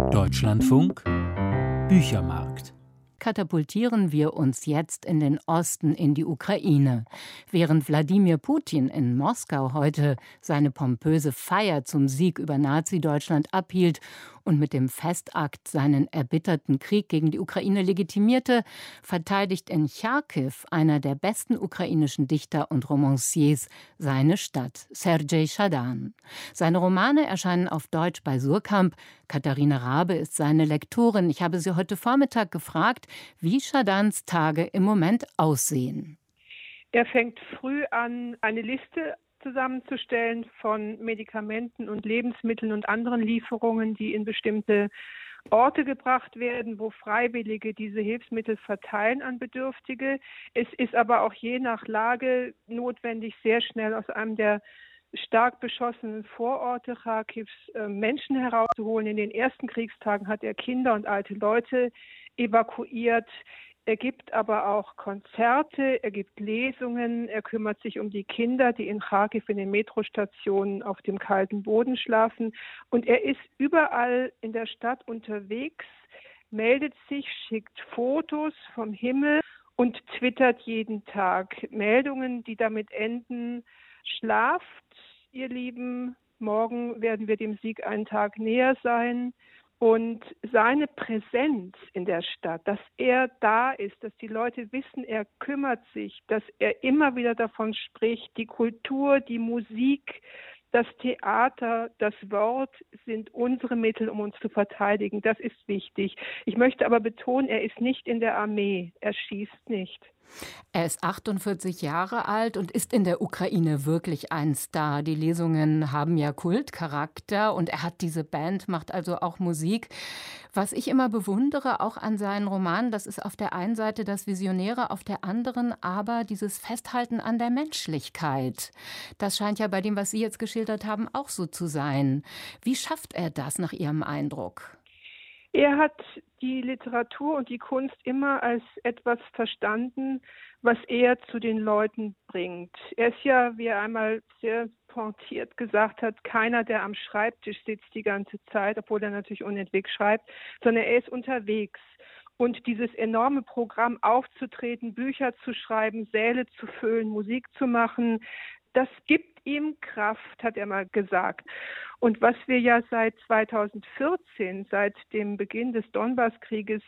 Deutschlandfunk Büchermarkt. Katapultieren wir uns jetzt in den Osten, in die Ukraine. Während Wladimir Putin in Moskau heute seine pompöse Feier zum Sieg über Nazi-Deutschland abhielt und mit dem Festakt seinen erbitterten Krieg gegen die Ukraine legitimierte, verteidigt in Charkiw einer der besten ukrainischen Dichter und Romanciers seine Stadt, Sergej Schadan. Seine Romane erscheinen auf Deutsch bei Surkamp. Katharina Rabe ist seine Lektorin. Ich habe sie heute Vormittag gefragt, wie Schadans Tage im Moment aussehen. Er fängt früh an, eine Liste zusammenzustellen von Medikamenten und Lebensmitteln und anderen Lieferungen, die in bestimmte Orte gebracht werden, wo Freiwillige diese Hilfsmittel verteilen an Bedürftige. Es ist aber auch je nach Lage notwendig, sehr schnell aus einem der stark beschossenen Vororte Charkiws Menschen herauszuholen. In den ersten Kriegstagen hat er Kinder und alte Leute evakuiert. Er gibt aber auch Konzerte, er gibt Lesungen, er kümmert sich um die Kinder, die in Charkiw in den Metrostationen auf dem kalten Boden schlafen. Und er ist überall in der Stadt unterwegs, meldet sich, schickt Fotos vom Himmel und twittert jeden Tag Meldungen, die damit enden: Schlaft, ihr Lieben, morgen werden wir dem Sieg einen Tag näher sein. Und seine Präsenz in der Stadt, dass er da ist, dass die Leute wissen, er kümmert sich, dass er immer wieder davon spricht, die Kultur, die Musik, das Theater, das Wort sind unsere Mittel, um uns zu verteidigen. Das ist wichtig. Ich möchte aber betonen, er ist nicht in der Armee, er schießt nicht. Er ist 48 Jahre alt und ist in der Ukraine wirklich ein Star. Die Lesungen haben ja Kultcharakter und er hat diese Band, macht also auch Musik. Was ich immer bewundere, auch an seinen Romanen, das ist auf der einen Seite das Visionäre, auf der anderen aber dieses Festhalten an der Menschlichkeit. Das scheint ja bei dem, was Sie jetzt geschildert haben, auch so zu sein. Wie schafft er das nach Ihrem Eindruck? Er hat die Literatur und die Kunst immer als etwas verstanden, was er zu den Leuten bringt. Er ist ja, wie er einmal sehr pointiert gesagt hat, keiner, der am Schreibtisch sitzt die ganze Zeit, obwohl er natürlich unentwegt schreibt, sondern er ist unterwegs. Und dieses enorme Programm aufzutreten, Bücher zu schreiben, Säle zu füllen, Musik zu machen, das gibt ihm Kraft, hat er mal gesagt. Und was wir ja seit 2014, seit dem Beginn des Donbasskrieges,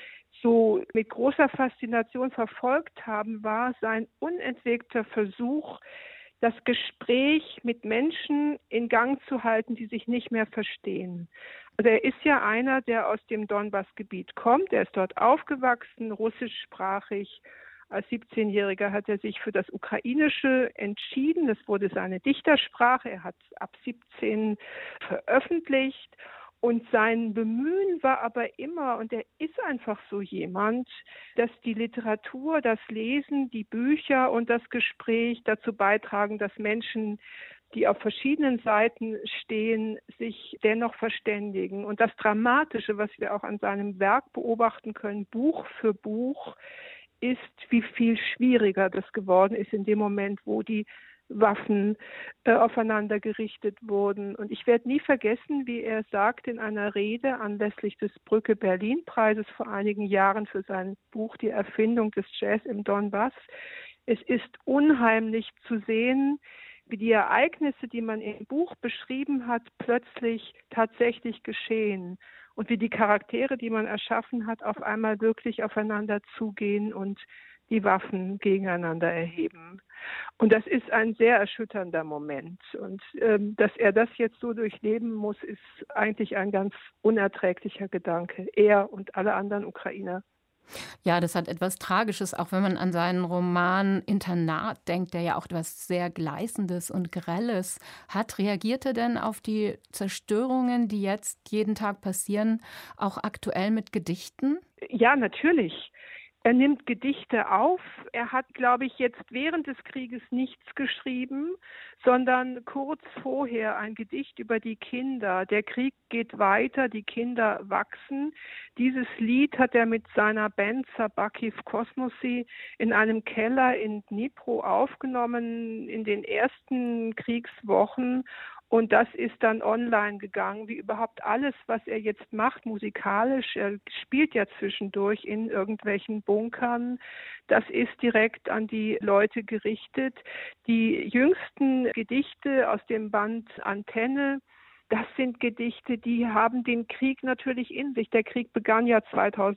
so mit großer Faszination verfolgt haben, war sein unentwegter Versuch, das Gespräch mit Menschen in Gang zu halten, die sich nicht mehr verstehen. Also er ist ja einer, der aus dem Donbassgebiet kommt. Er ist dort aufgewachsen, russischsprachig. Als 17-Jähriger hat er sich für das Ukrainische entschieden. Das wurde seine Dichtersprache. Er hat ab 17 veröffentlicht. Und sein Bemühen war aber immer, und er ist einfach so jemand, dass die Literatur, das Lesen, die Bücher und das Gespräch dazu beitragen, dass Menschen, die auf verschiedenen Seiten stehen, sich dennoch verständigen. Und das Dramatische, was wir auch an seinem Werk beobachten können, Buch für Buch, ist, wie viel schwieriger das geworden ist in dem Moment, wo die Waffen aufeinander gerichtet wurden. Und ich werde nie vergessen, wie er sagt in einer Rede anlässlich des Brücke-Berlin-Preises vor einigen Jahren für sein Buch Die Erfindung des Jazz im Donbass: Es ist unheimlich zu sehen, wie die Ereignisse, die man im Buch beschrieben hat, plötzlich tatsächlich geschehen. Und wie die Charaktere, die man erschaffen hat, auf einmal wirklich aufeinander zugehen und die Waffen gegeneinander erheben. Und das ist ein sehr erschütternder Moment. Und dass er das jetzt so durchleben muss, ist eigentlich ein ganz unerträglicher Gedanke. Er und alle anderen Ukrainer. Ja, das hat etwas Tragisches, auch wenn man an seinen Roman Internat denkt, der ja auch etwas sehr Gleißendes und Grelles hat. Reagiert er denn auf die Zerstörungen, die jetzt jeden Tag passieren, auch aktuell mit Gedichten? Ja, natürlich. Er nimmt Gedichte auf. Er hat, glaube ich, jetzt während des Krieges nichts geschrieben, sondern kurz vorher ein Gedicht über die Kinder. Der Krieg geht weiter, die Kinder wachsen. Dieses Lied hat er mit seiner Band Sabakhiv Kosmosy in einem Keller in Dnipro aufgenommen in den ersten Kriegswochen. Und das ist dann online gegangen, wie überhaupt alles, was er jetzt macht, musikalisch. Er spielt ja zwischendurch in irgendwelchen Bunkern. Das ist direkt an die Leute gerichtet. Die jüngsten Gedichte aus dem Band Antenne, das sind Gedichte, die haben den Krieg natürlich in sich. Der Krieg begann ja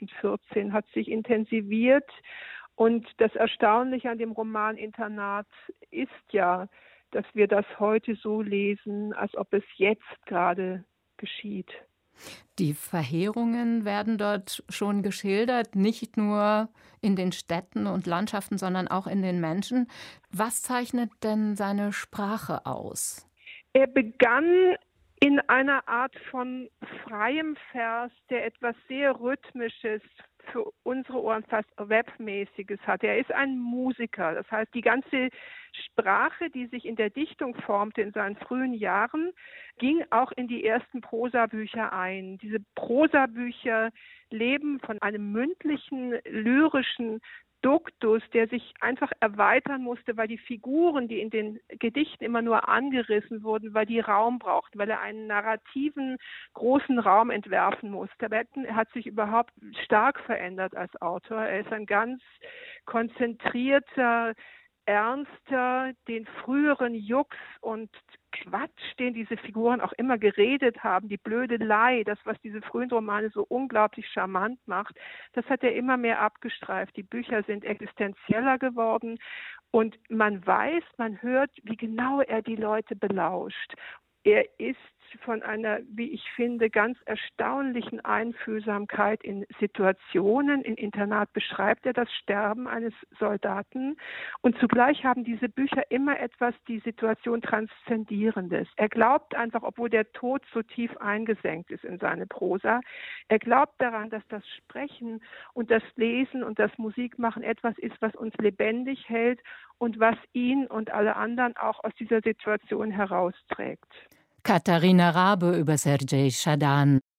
2014, hat sich intensiviert. Und das Erstaunliche an dem Roman Internat ist ja, dass wir das heute so lesen, als ob es jetzt gerade geschieht. Die Verheerungen werden dort schon geschildert, nicht nur in den Städten und Landschaften, sondern auch in den Menschen. Was zeichnet denn seine Sprache aus? Er begann in einer Art von freiem Vers, der etwas sehr Rhythmisches, für unsere Ohren fast Rap-mäßiges hat. Er ist ein Musiker. Das heißt, die ganze Sprache, die sich in der Dichtung formte in seinen frühen Jahren, ging auch in die ersten Prosabücher ein. Diese Prosabücher leben von einem mündlichen, lyrischen Duktus, der sich einfach erweitern musste, weil die Figuren, die in den Gedichten immer nur angerissen wurden, weil die Raum brauchten, weil er einen narrativen, großen Raum entwerfen musste. Er hat sich überhaupt stark verändert als Autor. Er ist ein ganz konzentrierter, ernster, den früheren Jux und Quatsch, den diese Figuren auch immer geredet haben, die Blödelei, das, was diese frühen Romane so unglaublich charmant macht, das hat er immer mehr abgestreift. Die Bücher sind existenzieller geworden und man weiß, man hört, wie genau er die Leute belauscht. Er ist von einer, wie ich finde, ganz erstaunlichen Einfühlsamkeit in Situationen. Im Internat beschreibt er das Sterben eines Soldaten. Und zugleich haben diese Bücher immer etwas, die Situation Transzendierendes. Er glaubt einfach, obwohl der Tod so tief eingesenkt ist in seine Prosa, er glaubt daran, dass das Sprechen und das Lesen und das Musikmachen etwas ist, was uns lebendig hält und was ihn und alle anderen auch aus dieser Situation herausträgt. Katharina Rabe über Sergej Schadan.